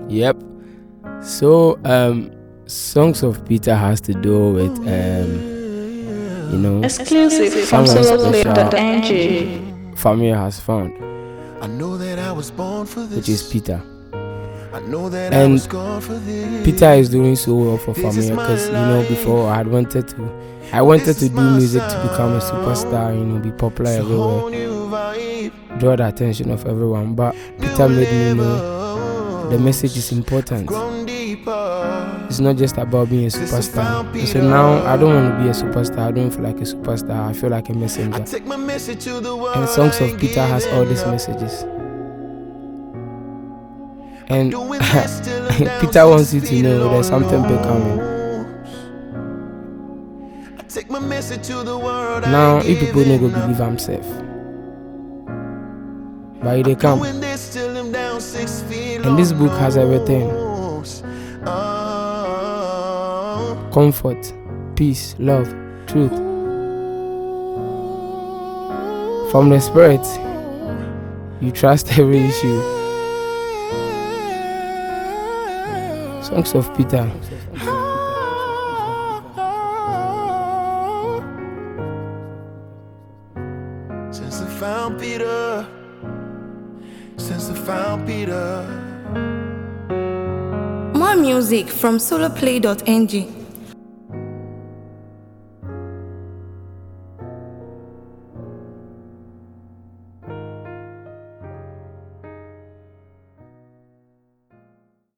Yep. So, Songs of Peter has to do with, Exclusive from someone special soloplay.ng. family has found, I know that I was born for this. which is Peter. I know that And I was born for this. Peter is doing so well for This is family my because life. before I wanted to This do is my music to become a sound. superstar, be popular It's a everywhere, whole new vibe. draw the attention of everyone. But Peter made me know the message is important. Grown deeper. It's not just about being a superstar. And so now I don't want to be a superstar. I don't feel like a superstar. I feel like a I messenger. take my message to the world. And Songs I of ain't Peter has all these giving up. messages. And Doing this till I'm down Peter wants you 6 to feet know there's alone. something big coming. I take my message to the world. I Now, ain't if people no go giving up. believe I'm safe, but they come. Doing this till I'm down 6 feet And this book has everything: Oh. comfort, peace, love, truth. From the Spirit, you trust every issue. Songs of Peter. Since I found Peter, since I found Peter. More music from soloplay.ng.